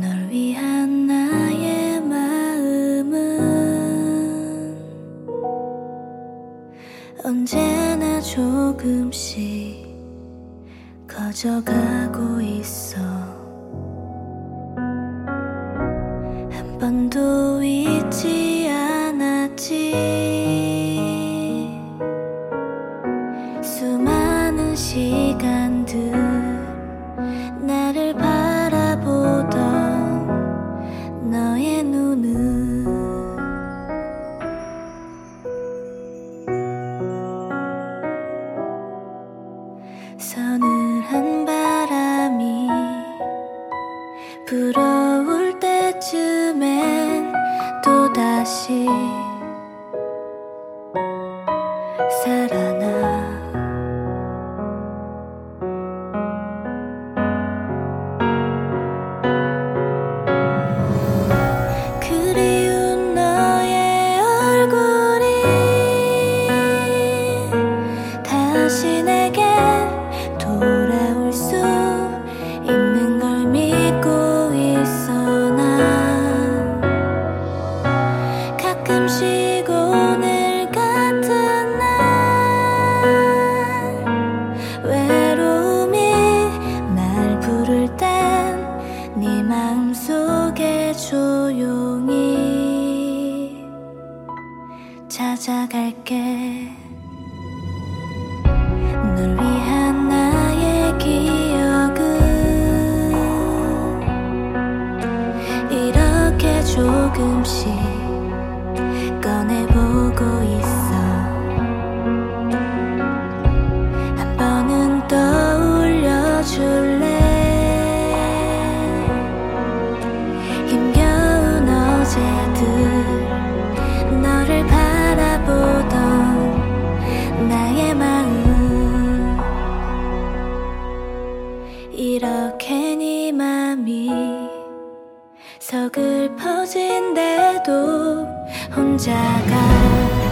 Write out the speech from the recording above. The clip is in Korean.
널 위한 나의 마음은 언제나 조금씩 커져가고 있어. 한 번도 잊지 않았지. 수많은 시간들 나를 바라보던 너의 눈은 서늘한 바람이 불어올 때쯤엔 또다시 살아나. 그리운 너의 얼굴이 다시 내게 돌아올 수 있는 걸 믿고 있어. 난 가끔씩 오늘 같은 날 외로움이 날 부를 땐 네 마음속에 조용히 찾아갈게. 널 위한 나의 기억은 이렇게 조금씩 꺼내보고 있어. 한 번은 떠올려줄래? 힘겨운 어제들 너를 바라보던 나의 마음, 이렇게 네 맘이 서글퍼진데도 혼자가